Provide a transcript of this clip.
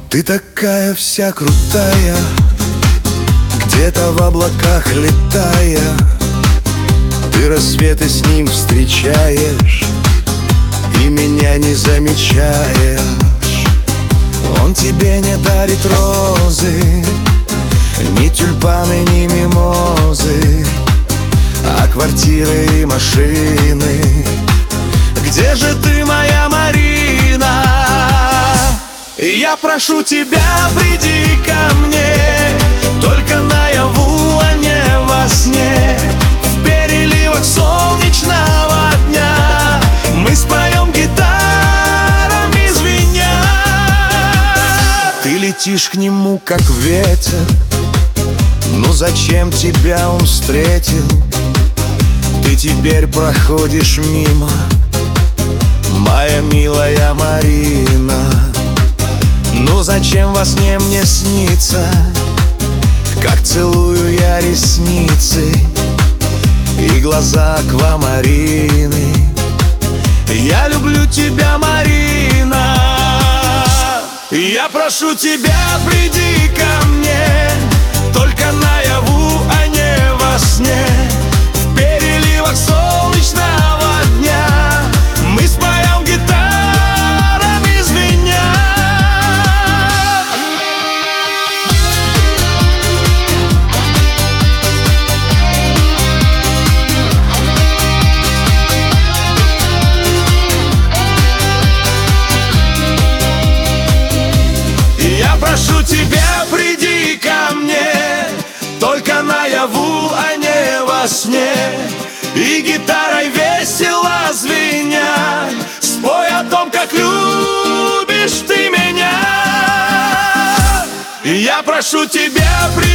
Ты такая вся крутая, где-то в облаках летая. Ты рассветы с ним встречаешь и меня не замечаешь. Он тебе не дарит розы, ни тюльпаны, ни мимозы, а квартиры и машины. Где же ты, моя Марина? Я прошу тебя, приди ко мне, только наяву, а не во сне. В переливах солнечного дня мы споем гитарами звеня. Ты летишь к нему, как ветер, ну зачем тебя он встретил? Ты теперь проходишь мимо, моя милая Марина. Ну зачем во сне мне снится, как целую я ресницы и глаза аквамарины? Я люблю тебя, Марина. Я прошу тебя, приди ко мне, только наяву, а не во сне. В переливах солнечного дня мы споем гитарами звеня. Я прошу тебя, приди ко мне, только наяву, а не во сне. И гитарой весело звеня спой о том, как любишь ты меня. Я прошу тебя, приди